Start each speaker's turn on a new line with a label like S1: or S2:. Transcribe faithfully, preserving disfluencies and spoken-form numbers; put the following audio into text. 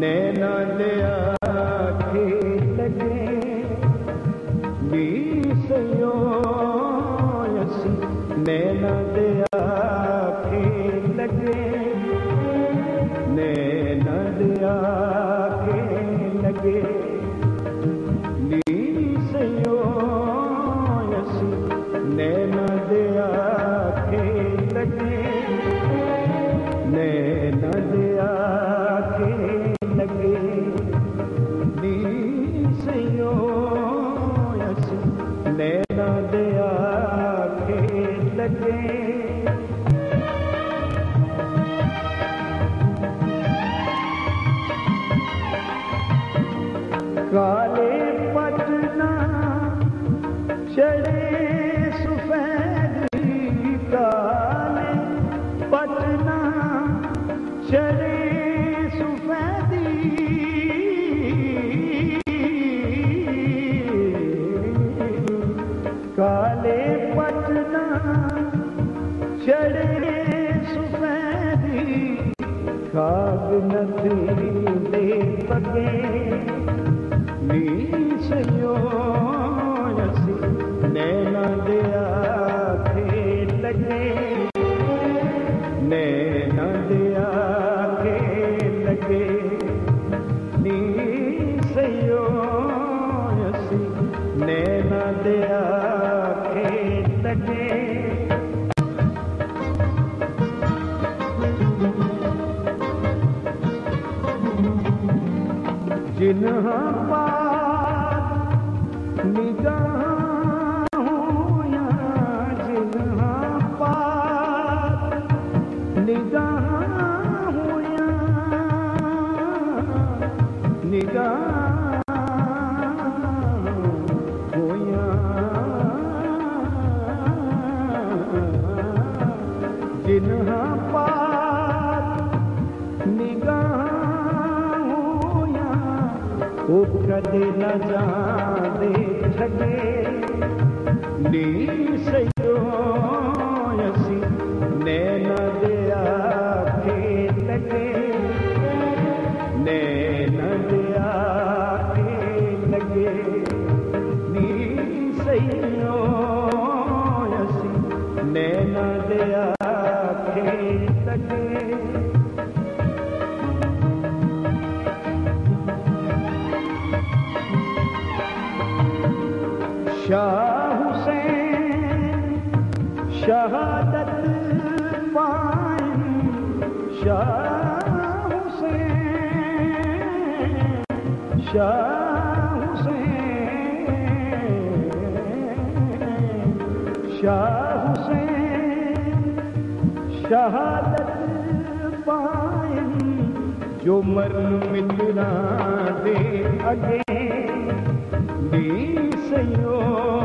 S1: नैना दे आखे लगे नी सयो असी नैना दे आखे लगे नैना दे आखे लगे नी सयो असी नैना दे आखे लगे नैना दे आखे लगे नी सयो असी नैना दे आखे लगे काले पटना चढ़े सफेदी काले पटना चढ़े सफेदी काले पटना चढ़े सफेदी खाग नथी दे पगे नी सयो असी नैना दे आखे लगे नैना दे आखे लगे नी सयो असी नैना दे आखे लगे जिन्हा पार निगाहों या जिन्हा पार निगाहों या निगाहों या जिन्हा पार निगाहों या वो कदे न जाने छगे नी सयो असी नैना दे आखे लगे नैना दे आखे लगे नी सयो असी नैना दे आखे लगे शाह हुसैन शहादत पाए शाह हुसैन शाह हुसैन शाह हुसैन शहादत पाए जो मरण मिलना दे अगे नी सयो